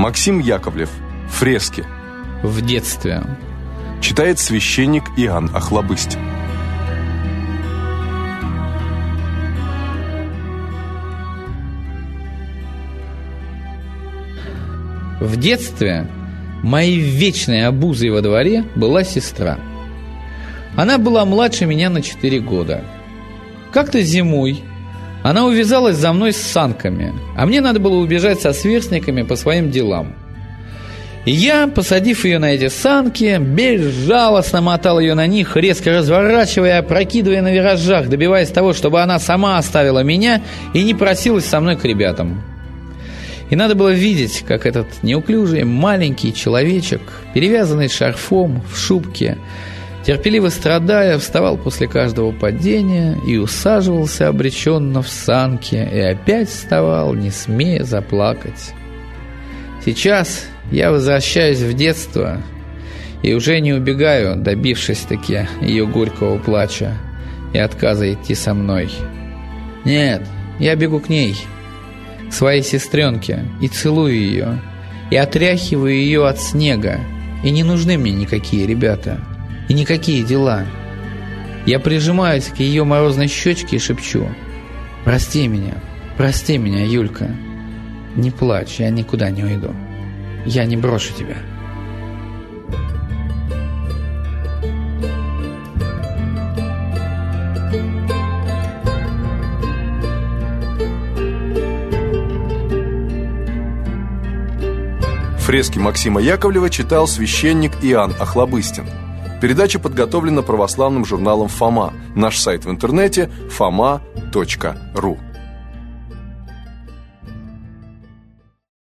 Максим Яковлев. Фрески. В детстве. Читает священник Иоанн Охлобыстин. В детстве моей вечной обузой во дворе была сестра. Она была младше меня на 4 года. Как-то зимой она увязалась за мной с санками, а мне надо было убежать со сверстниками по своим делам. И я, посадив ее на эти санки, безжалостно мотал ее на них, резко разворачивая, опрокидывая на виражах, добиваясь того, чтобы она сама оставила меня и не просилась со мной к ребятам. И надо было видеть, как этот неуклюжий маленький человечек, перевязанный шарфом в шубке, терпеливо страдая, вставал после каждого падения и усаживался обреченно в санки, и опять вставал, не смея заплакать. Сейчас я возвращаюсь в детство и уже не убегаю, добившись-таки ее горького плача и отказа идти со мной. Нет, я бегу к ней, к своей сестренке, и целую ее, и отряхиваю ее от снега, и не нужны мне никакие ребята, и никакие дела. Я прижимаюсь к ее морозной щечке и шепчу: прости меня, Юлька, не плачь, я никуда не уйду, я не брошу тебя». Фрески Максима Яковлева читал священник Иоанн Охлобыстин. Передача подготовлена православным журналом «Фома». Наш сайт в интернете – foma.ru.